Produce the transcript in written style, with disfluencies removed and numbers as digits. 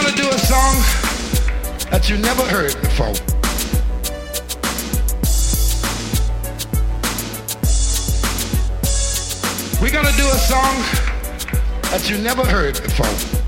gonna do a song that you never heard before. We're gonna do a song that you never heard before.